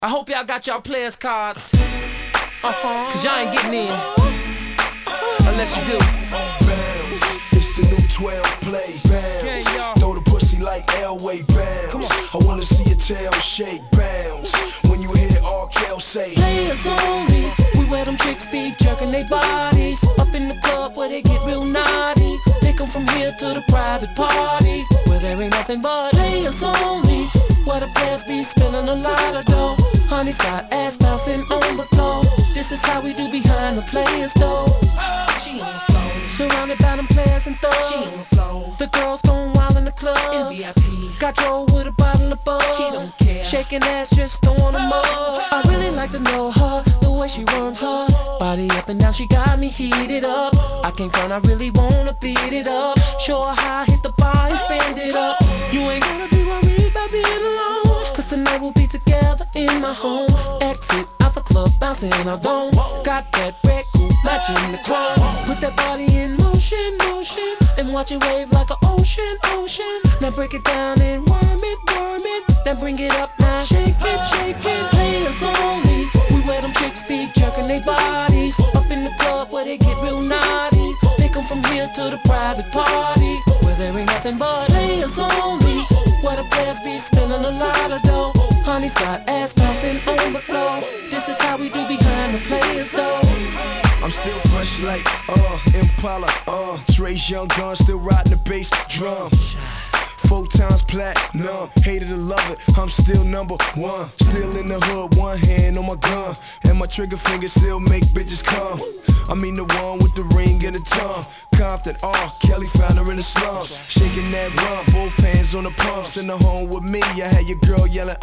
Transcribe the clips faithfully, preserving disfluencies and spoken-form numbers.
I hope y'all got y'all players cards. Uh-huh. Cause y'all ain't getting in. Unless you do. Bounce, it's the new twelve play. Bounce, yeah, throw the pussy like Elway. Bounce, I wanna see your tail shake. Bounce, when you hear R. Kel say players only. We where them chicks be jerking they bodies. Up in the club where they get real naughty. They come from here to the private party where there ain't nothing but players only. Where the players be spending a lot of dough. Honey's got ass bouncing on the floor. This is how we do behind the players though. She on the floor. Surrounded by them players and thugs. She on the floor. The girls going wild in the club. In V I P. Got Joe with a bottle of bug. She don't care. Shaking ass, just throwing them up. I really like to know her, the way she worms her body up and down. She got me heated up. I can't front, I really wanna beat it up. Show her how I hit the bar and spend it up. You ain't gonna be worried about being alone. Cause tonight we'll be together in my home. Exit out the club, bouncing our dome. Got that red coupe matching the chrome. Put that body in motion, motion, and watch it wave like an ocean, ocean. Now break it down and worm it, worm it. Then bring it up now, shake it, shake it. Players only. We where them chicks be jerking they bodies. Up in the club where they get real naughty. They come from here to the private party where there ain't nothing but players only. Where the players be spending a lot of dough. Honey's got ass bouncing on the floor. This is how we do behind the players though. I'm still fresh like, uh, Impala, uh Dre's young gun, still riding the bass drum. Four times platinum, hate it or love it, I'm still number one. Still in the hood, one hand on my gun. And my trigger finger still make bitches come. I mean the one with the ring and the tongue. Compton, R. Kelly found her in the slums. Shaking that rump, both hands on the pumps. In the home with me, I had your girl yelling,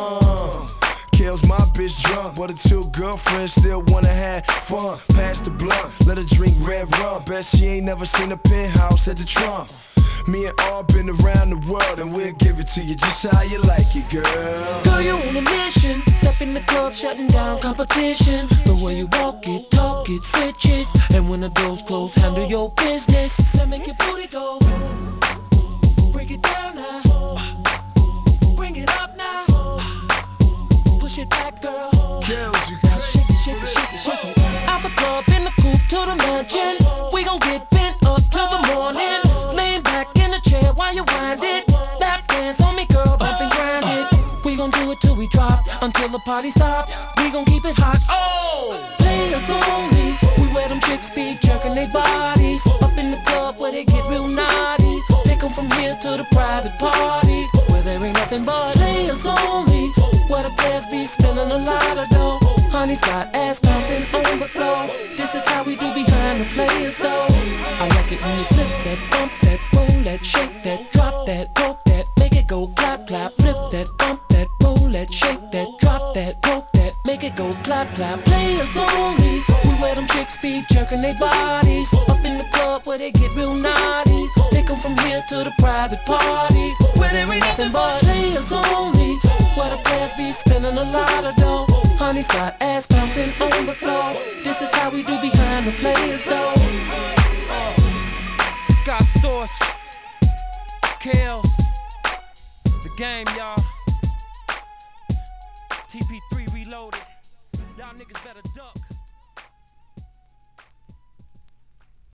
uh Kel's my bitch drunk, but her two girlfriends still wanna have fun. Pass the blunt, let her drink red rum. Bet she ain't never seen a penthouse at the Trump. Me and R been around the world and we'll give it to you just how you like it, girl. Girl, you on a mission. Step in the club, shutting down competition. The way you walk it, talk it, switch it. And when the doors close, handle your business. Now make your booty go. Break it down now. Bring it up now. Push it back, girl. Girls, you now shake it, shake it, shake it, shake it. Out the club, in the coupe, to the mansion. We gon' get bent up till the morning. Laying back in the chair while you wind it. Lap dance on me, girl, bump and grind it. We gon' do it till we drop, until the party stop. We gon' keep it hot. Oh, players only. We where them chicks be jerking they bodies. Up in the club where they get real naughty. They come from here to the private party where there ain't nothing but players only. Where the players be spending a lot of dough. Honey's got ass bouncing on the floor. This is how we do behind the players though. I like it when you flip that, bump that, roll that, shake that, drop that, poke that, make it go clap, clap. Flip that, bump that, roll that, shake that, drop that, poke that, make it go clap, clap. Players only. We where them chicks be jerking they bodies. Up in the club where they get real naughty. They come from here to the private party where there ain't nothing but players only. Where the players be spending a lot of dough. Honey's got ass bouncing on the floor. This is how we do behind the players though. Scott Storch, Kels, the game, y'all. T P three reloaded. Y'all niggas better duck.